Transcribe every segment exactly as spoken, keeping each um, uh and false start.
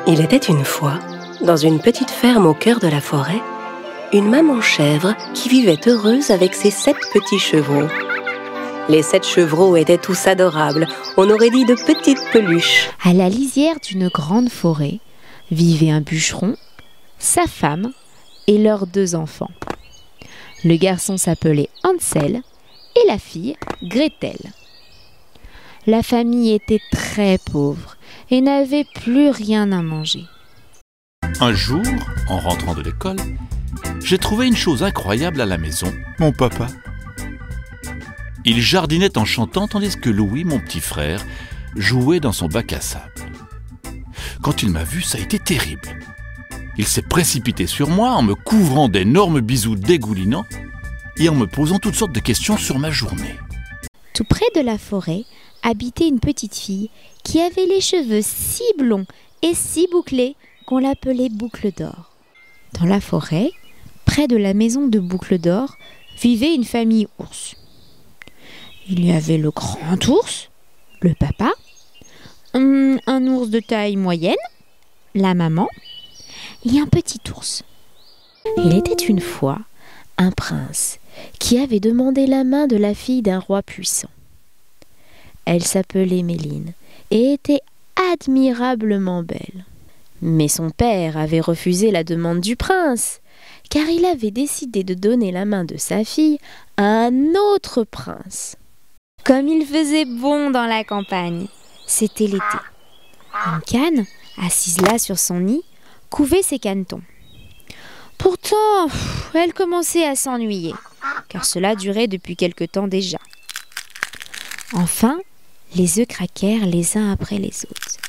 Il était une fois, dans une petite ferme au cœur de la forêt, une maman chèvre qui vivait heureuse avec ses sept petits chevreaux. Les sept chevreaux étaient tous adorables, on aurait dit de petites peluches. À la lisière d'une grande forêt vivait un bûcheron, sa femme et leurs deux enfants. Le garçon s'appelait Hansel et la fille Gretel. La famille était très pauvre et n'avait plus rien à manger. Un jour, en rentrant de l'école, j'ai trouvé une chose incroyable à la maison, mon papa. Il jardinait en chantant tandis que Louis, mon petit frère, jouait dans son bac à sable. Quand il m'a vu, ça a été terrible. Il s'est précipité sur moi en me couvrant d'énormes bisous dégoulinants et en me posant toutes sortes de questions sur ma journée. Tout près de la forêt habitait une petite fille qui avait les cheveux si blonds et si bouclés qu'on l'appelait Boucle d'Or. Dans la forêt, près de la maison de Boucle d'Or, vivait une famille ours. Il y avait le grand ours, le papa, un, un ours de taille moyenne, la maman, et un petit ours. Il était une fois un prince qui avait demandé la main de la fille d'un roi puissant. Elle s'appelait Méline et était admirablement belle. Mais son père avait refusé la demande du prince, car il avait décidé de donner la main de sa fille à un autre prince. Comme il faisait bon dans la campagne, c'était l'été. Une canne, assise là sur son nid, couvait ses canetons. Pourtant, elle commençait à s'ennuyer, car cela durait depuis quelque temps déjà. Enfin, les œufs craquèrent les uns après les autres.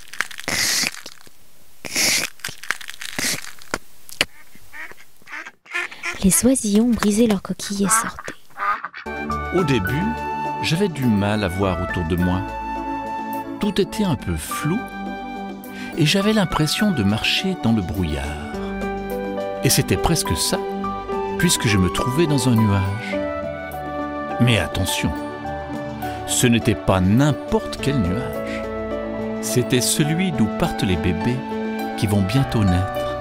Les oisillons brisaient leurs coquilles et sortaient. Au début, j'avais du mal à voir autour de moi. Tout était un peu flou et j'avais l'impression de marcher dans le brouillard. Et c'était presque ça, puisque je me trouvais dans un nuage. Mais attention, ce n'était pas n'importe quel nuage. C'était celui d'où partent les bébés qui vont bientôt naître.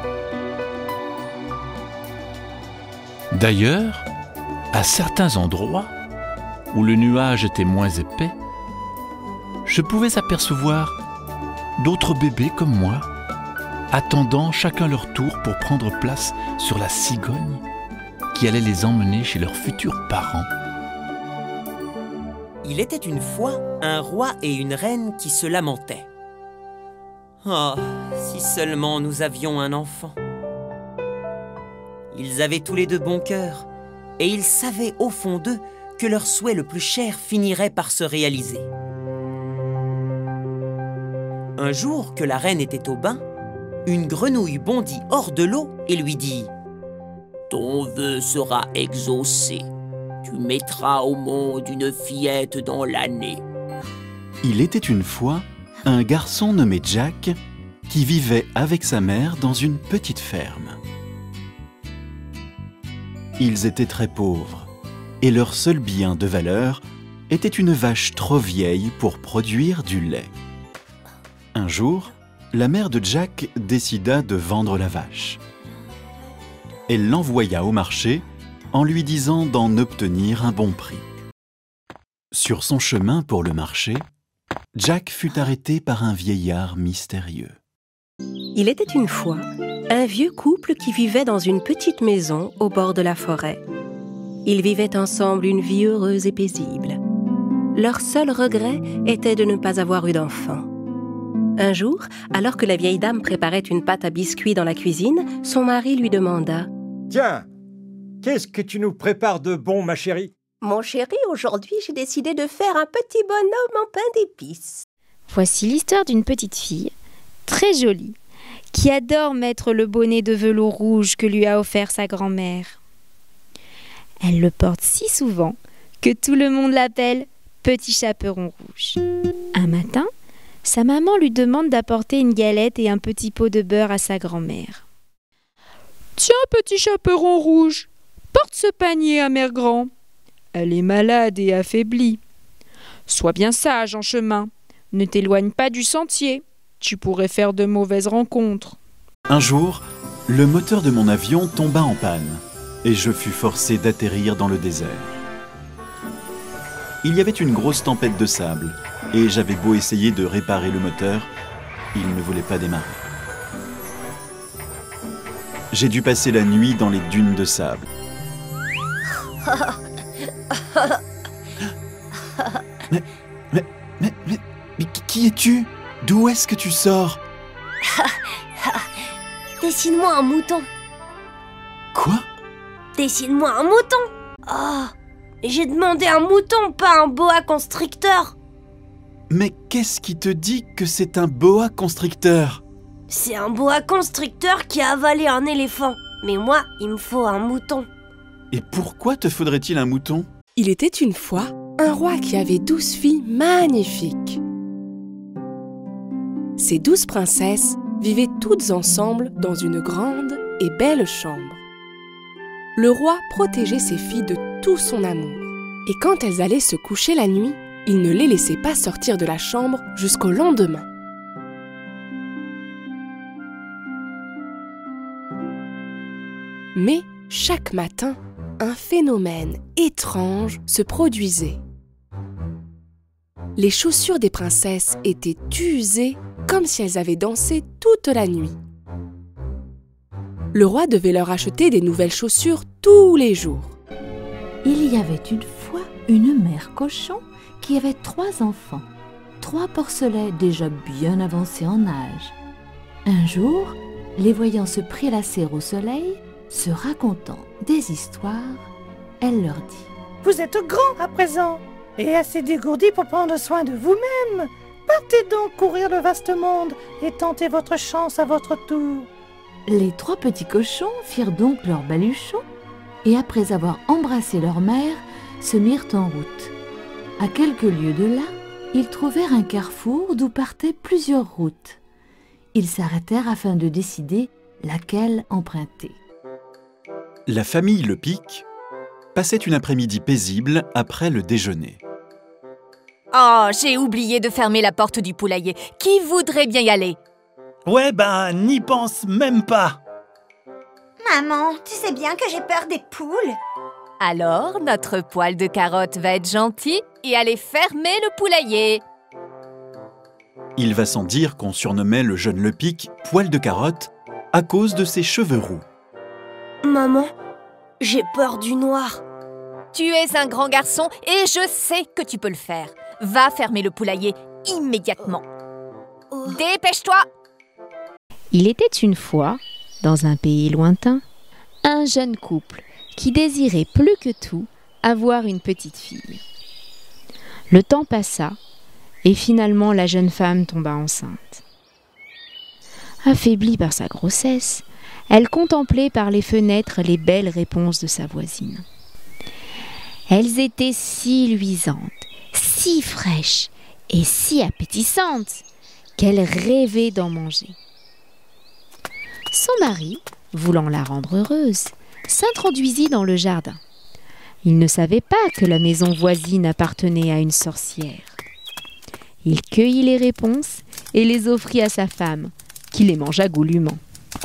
D'ailleurs, à certains endroits où le nuage était moins épais, je pouvais apercevoir d'autres bébés comme moi, attendant chacun leur tour pour prendre place sur la cigogne qui allait les emmener chez leurs futurs parents. Il était une fois un roi et une reine qui se lamentaient. Oh, si seulement nous avions un enfant. Ils avaient tous les deux bon cœur, et ils savaient au fond d'eux que leur souhait le plus cher finirait par se réaliser. Un jour que la reine était au bain, une grenouille bondit hors de l'eau et lui dit « Ton vœu sera exaucé. Tu mettras au monde une fillette dans l'année. » Il était une fois un garçon nommé Jack qui vivait avec sa mère dans une petite ferme. Ils étaient très pauvres et leur seul bien de valeur était une vache trop vieille pour produire du lait. Un jour, la mère de Jack décida de vendre la vache. Elle l'envoya au marché en lui disant d'en obtenir un bon prix. Sur son chemin pour le marché, Jack fut arrêté par un vieillard mystérieux. Il était une fois un vieux couple qui vivait dans une petite maison au bord de la forêt. Ils vivaient ensemble une vie heureuse et paisible. Leur seul regret était de ne pas avoir eu d'enfant. Un jour, alors que la vieille dame préparait une pâte à biscuits dans la cuisine, son mari lui demanda « Tiens, qu'est-ce que tu nous prépares de bon, ma chérie ?»« Mon chéri, aujourd'hui, j'ai décidé de faire un petit bonhomme en pain d'épices. » Voici l'histoire d'une petite fille, très jolie, qui adore mettre le bonnet de velours rouge que lui a offert sa grand-mère. Elle le porte si souvent que tout le monde l'appelle « Petit chaperon rouge ». Un matin, sa maman lui demande d'apporter une galette et un petit pot de beurre à sa grand-mère. « Tiens, petit chaperon rouge, porte ce panier à mère grand. Elle est malade et affaiblie. Sois bien sage en chemin, ne t'éloigne pas du sentier. Tu pourrais faire de mauvaises rencontres. Un jour, le moteur de mon avion tomba en panne et je fus forcé d'atterrir dans le désert. Il y avait une grosse tempête de sable et j'avais beau essayer de réparer le moteur, il ne voulait pas démarrer. J'ai dû passer la nuit dans les dunes de sable. Mais, mais, mais, mais, mais qui es-tu? D'où est-ce que tu sors? Dessine-moi un mouton. Quoi? Dessine-moi un mouton. Oh, j'ai demandé un mouton, pas un boa constricteur. Mais qu'est-ce qui te dit que c'est un boa constricteur? C'est un boa constricteur qui a avalé un éléphant. Mais moi, il me faut un mouton. Et pourquoi te faudrait-il un mouton? Il était une fois un roi qui avait douze filles magnifiques. Ces douze princesses vivaient toutes ensemble dans une grande et belle chambre. Le roi protégeait ses filles de tout son amour. Et quand elles allaient se coucher la nuit, il ne les laissait pas sortir de la chambre jusqu'au lendemain. Mais chaque matin, un phénomène étrange se produisait. Les chaussures des princesses étaient usées comme si elles avaient dansé toute la nuit. Le roi devait leur acheter des nouvelles chaussures tous les jours. Il y avait une fois une mère cochon qui avait trois enfants, trois porcelets déjà bien avancés en âge. Un jour, les voyant se prélasser au soleil, se racontant des histoires, elle leur dit: « Vous êtes grands à présent et assez dégourdis pour prendre soin de vous-même. Partez donc courir le vaste monde et tentez votre chance à votre tour. » Les trois petits cochons firent donc leur baluchon et après avoir embrassé leur mère, se mirent en route. À quelques lieues de là, ils trouvèrent un carrefour d'où partaient plusieurs routes. Ils s'arrêtèrent afin de décider laquelle emprunter. La famille Le Pic passait une après-midi paisible après le déjeuner. Oh, j'ai oublié de fermer la porte du poulailler. Qui voudrait bien y aller? Ouais, ben, n'y pense même pas. Maman, tu sais bien que j'ai peur des poules. Alors, notre poil de carotte va être gentil et aller fermer le poulailler. Il va sans dire qu'on surnommait le jeune Le Pic poil de carotte à cause de ses cheveux roux. Maman, j'ai peur du noir. Tu es un grand garçon et je sais que tu peux le faire. Va fermer le poulailler immédiatement. Oh. Dépêche-toi! Il était une fois, dans un pays lointain, un jeune couple qui désirait plus que tout avoir une petite fille. Le temps passa et finalement la jeune femme tomba enceinte. Affaiblie par sa grossesse, elle contemplait par les fenêtres les belles réponses de sa voisine. Elles étaient si luisantes, si fraîches et si appétissantes qu'elle rêvait d'en manger. Son mari, voulant la rendre heureuse, s'introduisit dans le jardin. Il ne savait pas que la maison voisine appartenait à une sorcière. Il cueillit les réponses et les offrit à sa femme, qui les mangea goulûment.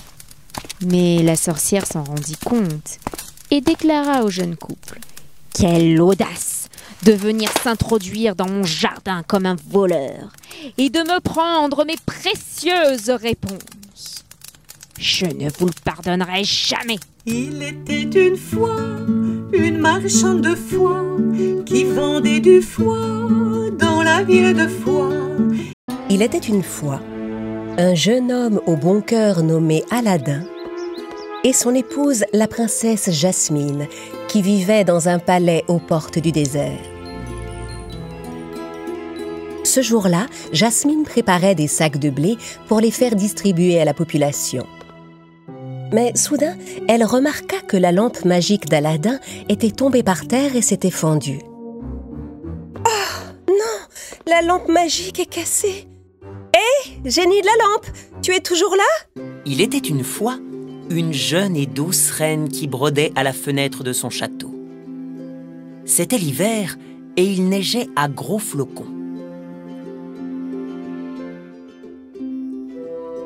Mais la sorcière s'en rendit compte et déclara au jeune couple: « Quelle audace de venir s'introduire dans mon jardin comme un voleur et de me prendre mes précieuses réponses. Je ne vous le pardonnerai jamais. » Il était une fois une marchande de foie qui vendait du foie dans la ville de Foix. Il était une fois un jeune homme au bon cœur nommé Aladin et son épouse la princesse Jasmine qui vivait dans un palais aux portes du désert. Ce jour-là, Jasmine préparait des sacs de blé pour les faire distribuer à la population. Mais soudain, elle remarqua que la lampe magique d'Aladin était tombée par terre et s'était fendue. « Oh non, la lampe magique est cassée. Hé, génie de la lampe, tu es toujours là ?» Il était une fois une jeune et douce reine qui brodait à la fenêtre de son château. C'était l'hiver et il neigeait à gros flocons.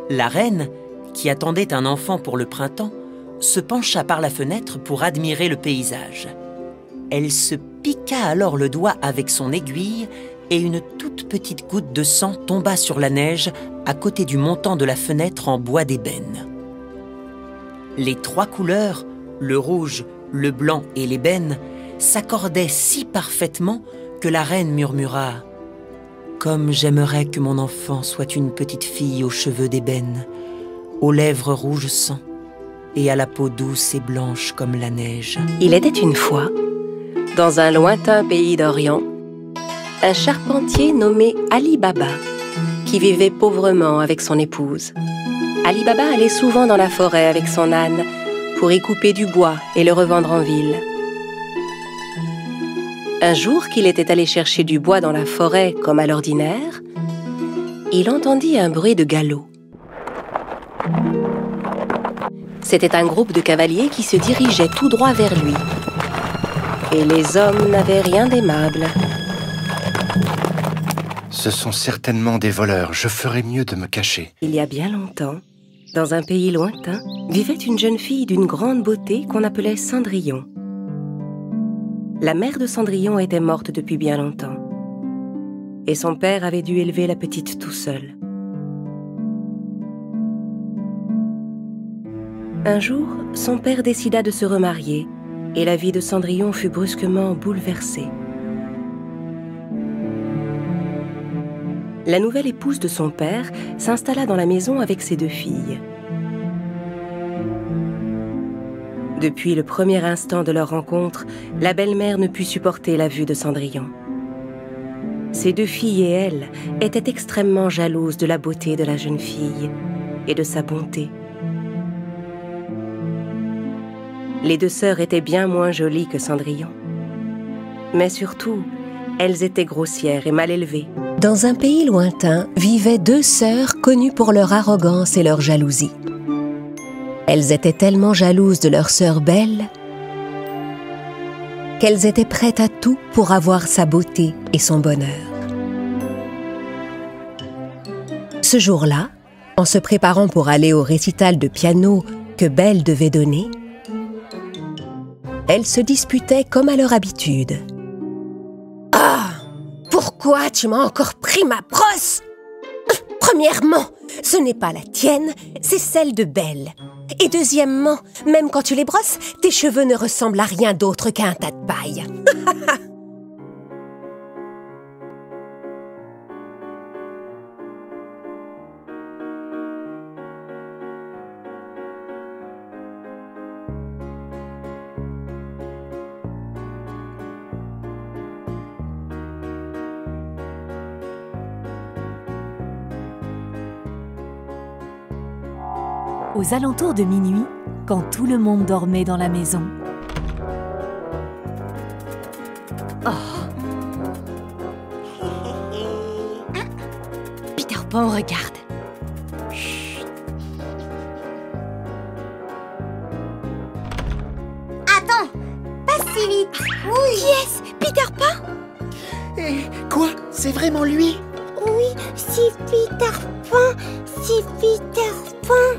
La reine, qui attendait un enfant pour le printemps, se pencha par la fenêtre pour admirer le paysage. Elle se piqua alors le doigt avec son aiguille et une toute petite goutte de sang tomba sur la neige à côté du montant de la fenêtre en bois d'ébène. Les trois couleurs, le rouge, le blanc et l'ébène, s'accordaient si parfaitement que la reine murmura « Comme j'aimerais que mon enfant soit une petite fille aux cheveux d'ébène, aux lèvres rouges sang et à la peau douce et blanche comme la neige. » Il était une fois, dans un lointain pays d'Orient, un charpentier nommé Ali Baba, qui vivait pauvrement avec son épouse. Ali Baba allait souvent dans la forêt avec son âne pour y couper du bois et le revendre en ville. Un jour qu'il était allé chercher du bois dans la forêt comme à l'ordinaire, il entendit un bruit de galop. C'était un groupe de cavaliers qui se dirigeait tout droit vers lui. Et les hommes n'avaient rien d'aimable. Ce sont certainement des voleurs, je ferais mieux de me cacher. Il y a bien longtemps, dans un pays lointain, vivait une jeune fille d'une grande beauté qu'on appelait Cendrillon. La mère de Cendrillon était morte depuis bien longtemps. Et son père avait dû élever la petite tout seul. Un jour, son père décida de se remarier et la vie de Cendrillon fut brusquement bouleversée. La nouvelle épouse de son père s'installa dans la maison avec ses deux filles. Depuis le premier instant de leur rencontre, la belle-mère ne put supporter la vue de Cendrillon. Ses deux filles et elle étaient extrêmement jalouses de la beauté de la jeune fille et de sa bonté. Les deux sœurs étaient bien moins jolies que Cendrillon. Mais surtout, elles étaient grossières et mal élevées. Dans un pays lointain vivaient deux sœurs connues pour leur arrogance et leur jalousie. Elles étaient tellement jalouses de leur sœur belle qu'elles étaient prêtes à tout pour avoir sa beauté et son bonheur. Ce jour-là, en se préparant pour aller au récital de piano que Belle devait donner, elles se disputaient comme à leur habitude. « Ah, pourquoi tu m'as encore pris ma brosse ? Premièrement, ce n'est pas la tienne, c'est celle de Belle. Et deuxièmement, même quand tu les brosses, tes cheveux ne ressemblent à rien d'autre qu'à un tas de paille. » Aux alentours de minuit, quand tout le monde dormait dans la maison. Oh. Peter Pan, regarde. Chut. Attends, pas si vite. Oui. Qui est-ce? Peter Pan? Eh, quoi? C'est vraiment lui? Oui, c'est Peter Pan. C'est Peter Pan.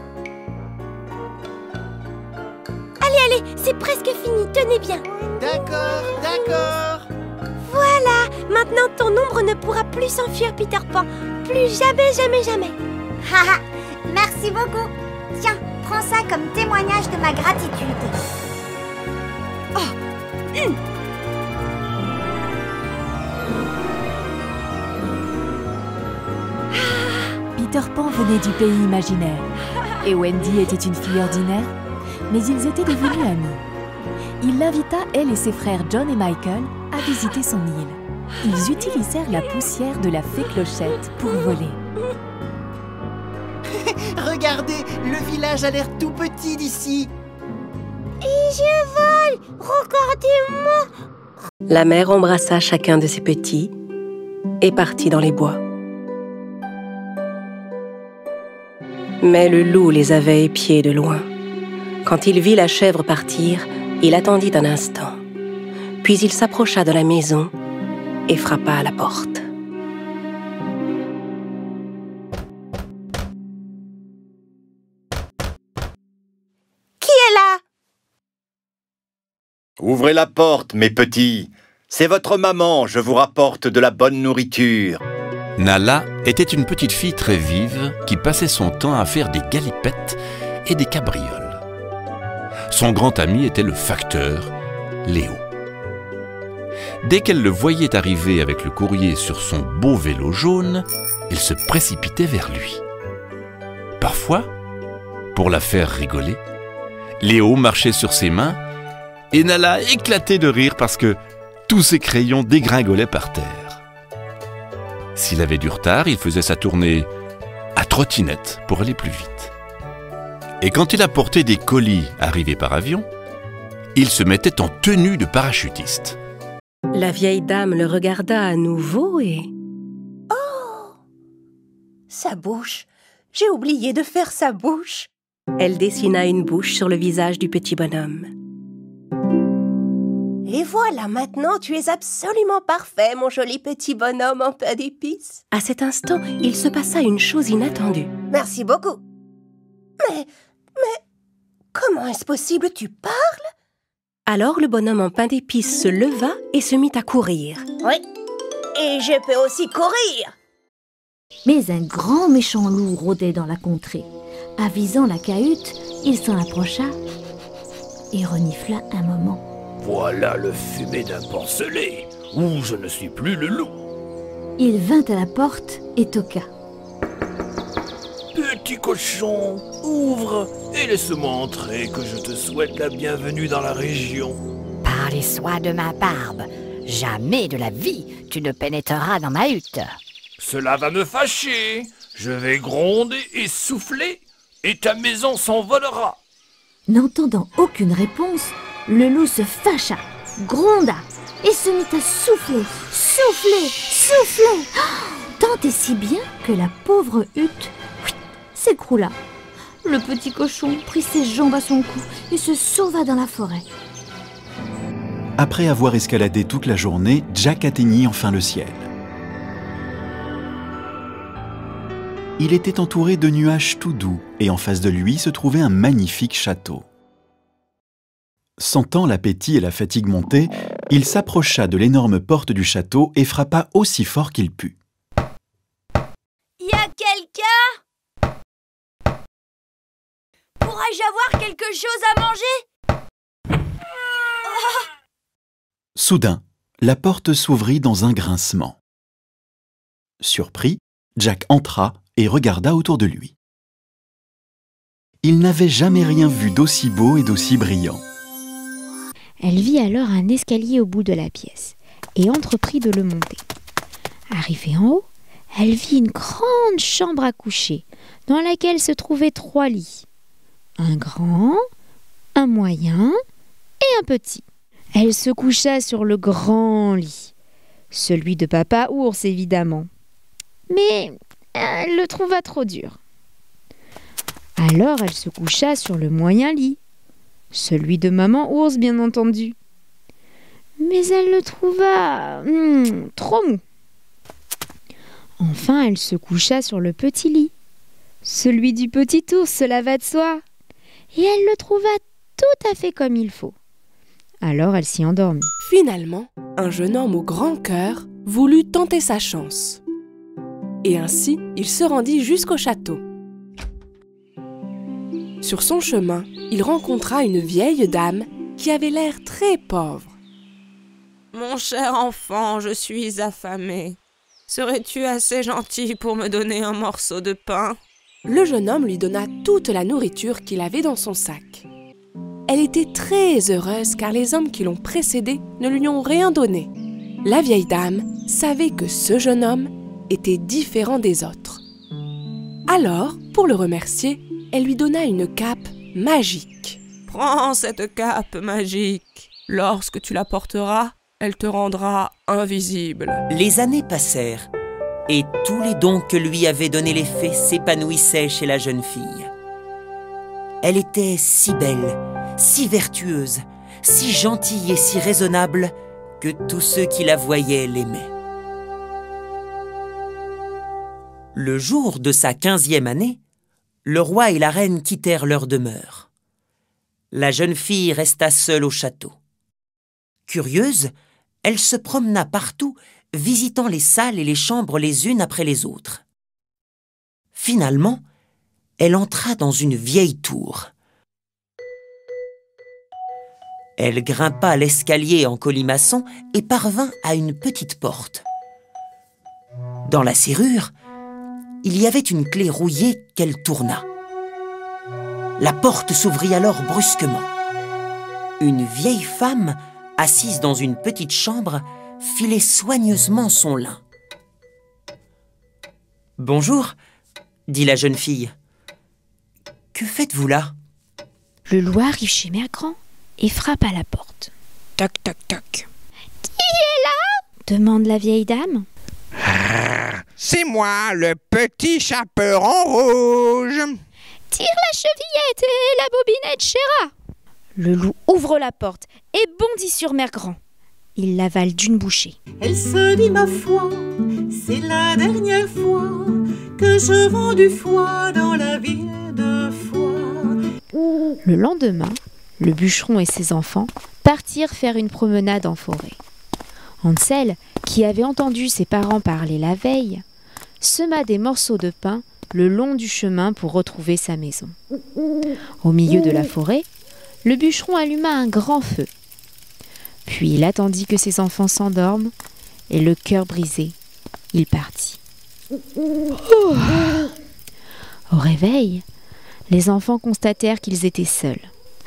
Allez, c'est presque fini, tenez bien. D'accord, d'accord. Voilà, maintenant ton ombre ne pourra plus s'enfuir, Peter Pan. Plus jamais, jamais, jamais. Haha, merci beaucoup. Tiens, prends ça comme témoignage de ma gratitude. Oh. Hum. Peter Pan venait du pays imaginaire et Wendy était une fille ordinaire. Mais ils étaient devenus amis. Il l'invita, elle et ses frères John et Michael, à visiter son île. Ils utilisèrent la poussière de la fée Clochette pour voler. Regardez, le village a l'air tout petit d'ici. Et je vole! Regardez-moi! La mère embrassa chacun de ses petits et partit dans les bois. Mais le loup les avait épiés de loin. Quand il vit la chèvre partir, il attendit un instant. Puis il s'approcha de la maison et frappa à la porte. Ouvrez la porte, mes petits. C'est votre maman, je vous rapporte de la bonne nourriture. Nala était une petite fille très vive qui passait son temps à faire des galipettes et des cabrioles. Son grand ami était le facteur, Léo. Dès qu'elle le voyait arriver avec le courrier sur son beau vélo jaune, elle se précipitait vers lui. Parfois, pour la faire rigoler, Léo marchait sur ses mains et Nala éclatait de rire parce que tous ses crayons dégringolaient par terre. S'il avait du retard, il faisait sa tournée à trottinette pour aller plus vite. Et quand il apportait des colis arrivés par avion, il se mettait en tenue de parachutiste. La vieille dame le regarda à nouveau et... Oh! Sa bouche! J'ai oublié de faire sa bouche! Elle dessina une bouche sur le visage du petit bonhomme. Et voilà, maintenant tu es absolument parfait, mon joli petit bonhomme en pain d'épices. À cet instant, il se passa une chose inattendue. Merci beaucoup. Mais, mais, comment est-ce possible, tu parles? Alors le bonhomme en pain d'épices se leva et se mit à courir. Oui, et je peux aussi courir. Mais un grand méchant loup rôdait dans la contrée. Avisant la cahute, il s'en approcha et renifla un moment. Voilà le fumet d'un porcelet, ou je ne suis plus le loup. Il vint à la porte et toqua. Petit cochon, ouvre et laisse-moi entrer, que je te souhaite la bienvenue dans la région. Par les soins de ma barbe, jamais de la vie tu ne pénétreras dans ma hutte. Cela va me fâcher. Je vais gronder et souffler, et ta maison s'envolera. N'entendant aucune réponse, le loup se fâcha, gronda et se mit à souffler, souffler, souffler, tant et si bien que la pauvre hutte s'écroula. Le petit cochon prit ses jambes à son cou et se sauva dans la forêt. Après avoir escaladé toute la journée, Jack atteignit enfin le ciel. Il était entouré de nuages tout doux et en face de lui se trouvait un magnifique château. Sentant l'appétit et la fatigue monter, il s'approcha de l'énorme porte du château et frappa aussi fort qu'il put. Y a quelqu'un? Pourrais-je avoir quelque chose à manger? Oh! Soudain, la porte s'ouvrit dans un grincement. Surpris, Jack entra et regarda autour de lui. Il n'avait jamais rien vu d'aussi beau et d'aussi brillant. Elle vit alors un escalier au bout de la pièce et entreprit de le monter. Arrivée en haut, elle vit une grande chambre à coucher dans laquelle se trouvaient trois lits. Un grand, un moyen et un petit. Elle se coucha sur le grand lit, celui de papa ours évidemment. Mais elle le trouva trop dur. Alors elle se coucha sur le moyen lit, celui de maman ours bien entendu. Mais elle le trouva hmm, trop mou. Enfin elle se coucha sur le petit lit, celui du petit ours, cela va de soi. Et elle le trouva tout à fait comme il faut. Alors elle s'y endormit. Finalement, un jeune homme au grand cœur voulut tenter sa chance. Et ainsi, il se rendit jusqu'au château. Sur son chemin, il rencontra une vieille dame qui avait l'air très pauvre. « Mon cher enfant, je suis affamé. Serais-tu assez gentil pour me donner un morceau de pain ?» Le jeune homme lui donna toute la nourriture qu'il avait dans son sac. Elle était très heureuse car les hommes qui l'ont précédée ne lui ont rien donné. La vieille dame savait que ce jeune homme était différent des autres. Alors, pour le remercier, elle lui donna une cape magique. « Prends cette cape magique. Lorsque tu la porteras, elle te rendra invisible. » Les années passèrent, et tous les dons que lui avaient donnés les fées s'épanouissaient chez la jeune fille. Elle était si belle, si vertueuse, si gentille et si raisonnable que tous ceux qui la voyaient l'aimaient. Le jour de sa quinzième année, le roi et la reine quittèrent leur demeure. La jeune fille resta seule au château. Curieuse, elle se promena partout, visitant les salles et les chambres les unes après les autres. Finalement, elle entra dans une vieille tour. Elle grimpa l'escalier en colimaçon et parvint à une petite porte. Dans la serrure, il y avait une clé rouillée qu'elle tourna. La porte s'ouvrit alors brusquement. Une vieille femme, assise dans une petite chambre, filait soigneusement son lin. « Bonjour », dit la jeune fille. « Que faites-vous là ?» Le loup arrive chez Mère Grand et frappe à la porte. Toc, toc, toc. « Qui est là ?» demande la vieille dame. Ah, c'est moi, le petit chaperon rouge. Tire la chevillette et la bobinette, chéra. Le loup ouvre la porte et bondit sur Mère Grand. Il l'avale d'une bouchée. Elle se dit, ma foi, c'est la dernière fois que je vends du foie dans la ville de Foix. Le lendemain, le bûcheron et ses enfants partirent faire une promenade en forêt. Hansel, qui avait entendu ses parents parler la veille, sema des morceaux de pain le long du chemin pour retrouver sa maison. Au milieu de la forêt, le bûcheron alluma un grand feu. Puis il attendit que ses enfants s'endorment et le cœur brisé, il partit. Oh. Au réveil, les enfants constatèrent qu'ils étaient seuls.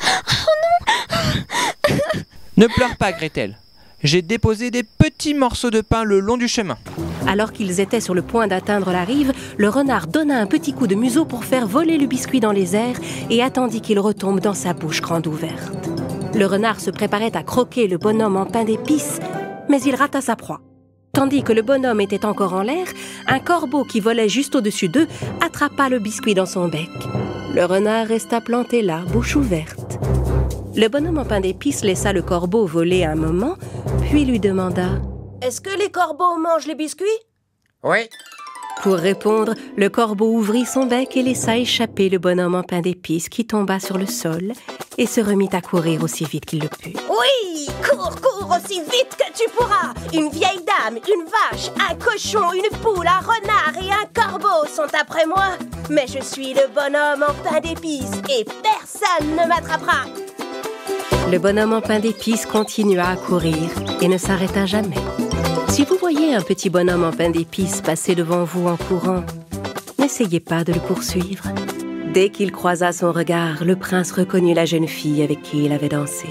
Oh non! Ne pleure pas, Gretel. J'ai déposé des petits morceaux de pain le long du chemin. Alors qu'ils étaient sur le point d'atteindre la rive, le renard donna un petit coup de museau pour faire voler le biscuit dans les airs et attendit qu'il retombe dans sa bouche grande ouverte. Le renard se préparait à croquer le bonhomme en pain d'épices, mais il rata sa proie. Tandis que le bonhomme était encore en l'air, un corbeau qui volait juste au-dessus d'eux attrapa le biscuit dans son bec. Le renard resta planté là, bouche ouverte. Le bonhomme en pain d'épices laissa le corbeau voler un moment, puis lui demanda « Est-ce que les corbeaux mangent les biscuits ?» Oui. Pour répondre, le corbeau ouvrit son bec et laissa échapper le bonhomme en pain d'épices qui tomba sur le sol et se remit à courir aussi vite qu'il le put. « Oui, cours, cours aussi vite que tu pourras. Une vieille dame, une vache, un cochon, une poule, un renard et un corbeau sont après moi. Mais je suis le bonhomme en pain d'épices et personne ne m'attrapera. » Le bonhomme en pain d'épices continua à courir et ne s'arrêta jamais. Si vous voyez un petit bonhomme en pain d'épices passer devant vous en courant, n'essayez pas de le poursuivre. Dès qu'il croisa son regard, le prince reconnut la jeune fille avec qui il avait dansé.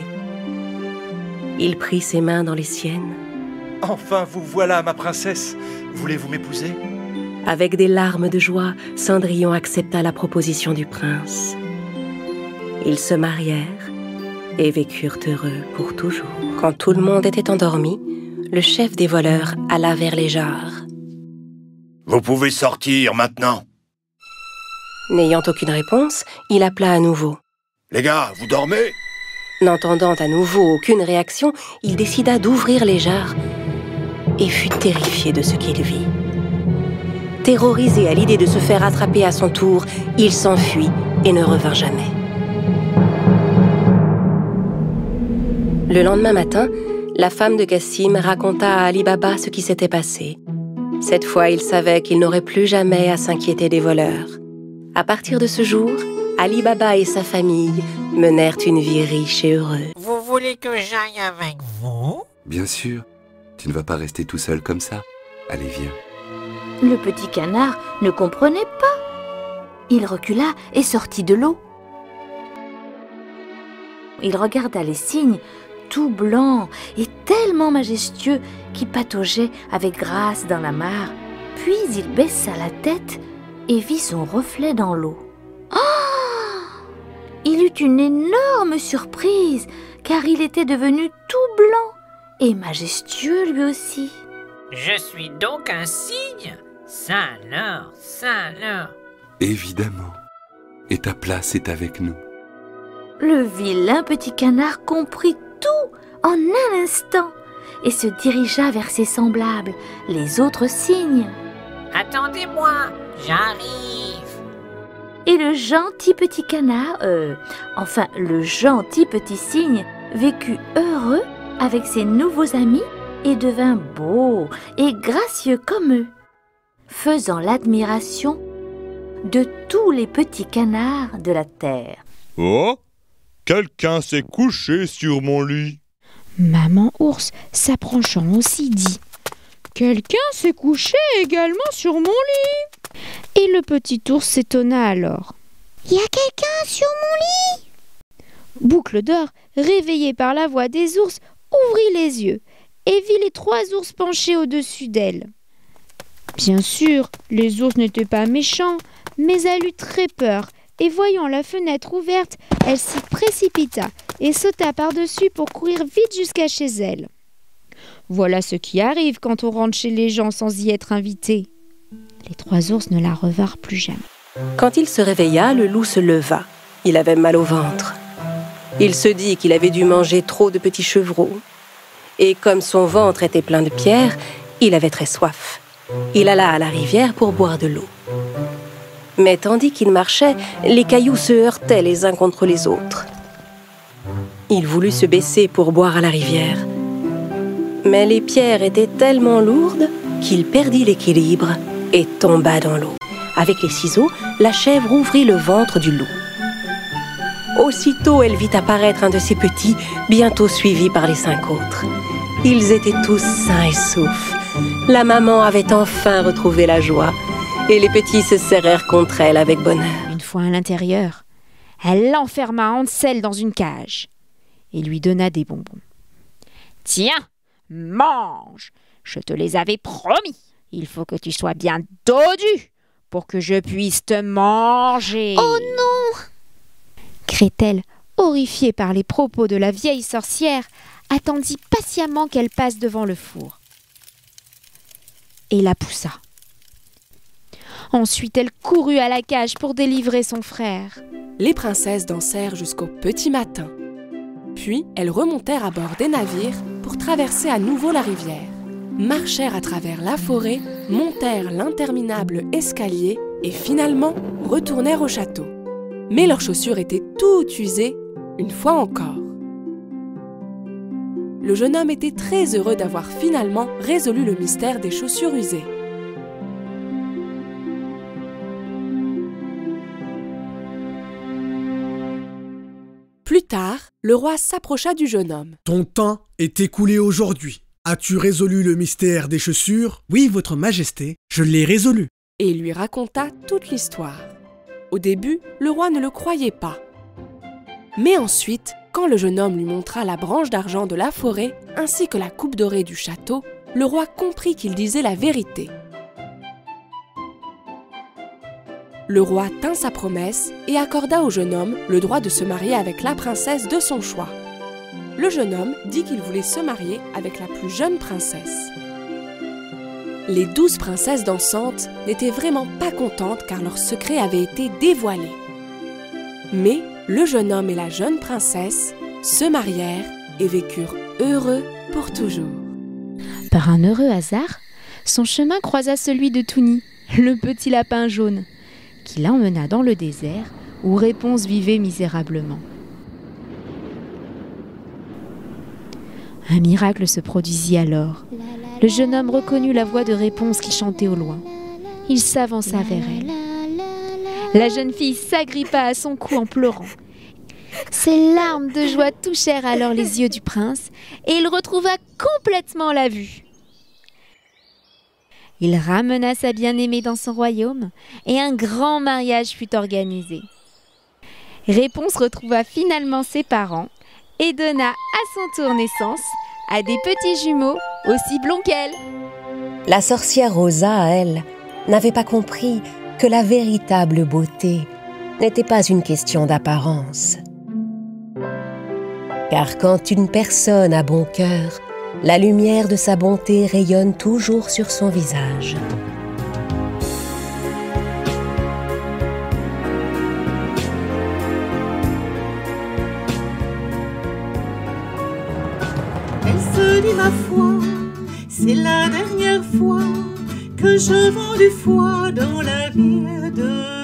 Il prit ses mains dans les siennes. « Enfin, vous voilà, ma princesse. Voulez-vous m'épouser ?» Avec des larmes de joie, Cendrillon accepta la proposition du prince. Ils se marièrent et vécurent heureux pour toujours. Quand tout le monde était endormi, le chef des voleurs alla vers les jarres. « Vous pouvez sortir maintenant. » N'ayant aucune réponse, il appela à nouveau. « Les gars, vous dormez ?» N'entendant à nouveau aucune réaction, il décida d'ouvrir les jarres et fut terrifié de ce qu'il vit. Terrorisé à l'idée de se faire attraper à son tour, il s'enfuit et ne revint jamais. Le lendemain matin, la femme de Cassim raconta à Ali Baba ce qui s'était passé. Cette fois, il savait qu'il n'aurait plus jamais à s'inquiéter des voleurs. À partir de ce jour, Ali Baba et sa famille menèrent une vie riche et heureuse. Vous voulez que j'aille avec vous? Bien sûr. Tu ne vas pas rester tout seul comme ça. Allez, viens. Le petit canard ne comprenait pas. Il recula et sortit de l'eau. Il regarda les cygnes, tout blancs et tellement majestueux, qui pataugeaient avec grâce dans la mare. Puis il baissa la tête et vit son reflet dans l'eau. Oh! Il eut une énorme surprise, car il était devenu tout blanc et majestueux lui aussi. Je suis donc un cygne? Ça alors, ça alors. Évidemment. Et ta place est avec nous. Le vilain petit canard comprit tout en un instant et se dirigea vers ses semblables, les autres cygnes. Attendez-moi, j'arrive. Et le gentil petit canard, euh, enfin le gentil petit cygne, vécut heureux avec ses nouveaux amis et devint beau et gracieux comme eux, faisant l'admiration de tous les petits canards de la terre. Oh, quelqu'un s'est couché sur mon lit. Maman ours, s'approchant aussi, dit « Quelqu'un s'est couché également sur mon lit !» Et le petit ours s'étonna alors. « Y a quelqu'un sur mon lit ?» Boucle d'Or, réveillée par la voix des ours, ouvrit les yeux et vit les trois ours penchés au-dessus d'elle. Bien sûr, les ours n'étaient pas méchants, mais elle eut très peur, et voyant la fenêtre ouverte, elle s'y précipita et sauta par-dessus pour courir vite jusqu'à chez elle. Voilà ce qui arrive quand on rentre chez les gens sans y être invité. Les trois ours ne la revinrent plus jamais. Quand il se réveilla, le loup se leva. Il avait mal au ventre. Il se dit qu'il avait dû manger trop de petits chevreaux. Et comme son ventre était plein de pierres, il avait très soif. Il alla à la rivière pour boire de l'eau. Mais tandis qu'il marchait, les cailloux se heurtaient les uns contre les autres. Il voulut se baisser pour boire à la rivière. Mais les pierres étaient tellement lourdes qu'il perdit l'équilibre et tomba dans l'eau. Avec les ciseaux, la chèvre ouvrit le ventre du loup. Aussitôt, elle vit apparaître un de ses petits, bientôt suivi par les cinq autres. Ils étaient tous sains et saufs. La maman avait enfin retrouvé la joie, et les petits se serrèrent contre elle avec bonheur. Une fois à l'intérieur, elle enferma Hansel dans une cage et lui donna des bonbons. « Tiens, mange, je te les avais promis. Il faut que tu sois bien dodu pour que je puisse te manger. » Oh non! Gretel, horrifiée par les propos de la vieille sorcière, attendit patiemment qu'elle passe devant le four et la poussa. Ensuite, elle courut à la cage pour délivrer son frère. Les princesses dansèrent jusqu'au petit matin. Puis, elles remontèrent à bord des navires pour traverser à nouveau la rivière, marchèrent à travers la forêt, montèrent l'interminable escalier et finalement retournèrent au château. Mais leurs chaussures étaient toutes usées, une fois encore. Le jeune homme était très heureux d'avoir finalement résolu le mystère des chaussures usées. Plus tard, le roi s'approcha du jeune homme. « Ton temps est écoulé aujourd'hui. As-tu résolu le mystère des chaussures ? » « Oui, votre majesté, je l'ai résolu. » Et il lui raconta toute l'histoire. Au début, le roi ne le croyait pas. Mais ensuite, quand le jeune homme lui montra la branche d'argent de la forêt ainsi que la coupe dorée du château, le roi comprit qu'il disait la vérité. Le roi tint sa promesse et accorda au jeune homme le droit de se marier avec la princesse de son choix. Le jeune homme dit qu'il voulait se marier avec la plus jeune princesse. Les douze princesses dansantes n'étaient vraiment pas contentes car leur secret avait été dévoilé. Mais le jeune homme et la jeune princesse se marièrent et vécurent heureux pour toujours. Par un heureux hasard, son chemin croisa celui de Touni, le petit lapin jaune, qui l'emmena dans le désert où Réponse vivait misérablement. Un miracle se produisit alors. Le jeune homme reconnut la voix de Réponse qui chantait au loin. Il s'avança vers elle. La jeune fille s'agrippa à son cou en pleurant. Ses larmes de joie touchèrent alors les yeux du prince et il retrouva complètement la vue. Il ramena sa bien-aimée dans son royaume et un grand mariage fut organisé. Réponse retrouva finalement ses parents et donna à son tour naissance à des petits jumeaux aussi blonds qu'elle. La sorcière Rosa, elle, n'avait pas compris que la véritable beauté n'était pas une question d'apparence. Car quand une personne a bon cœur, la lumière de sa bonté rayonne toujours sur son visage. Elle se dit ma foi, c'est la dernière fois que je vends du foie dans la ville de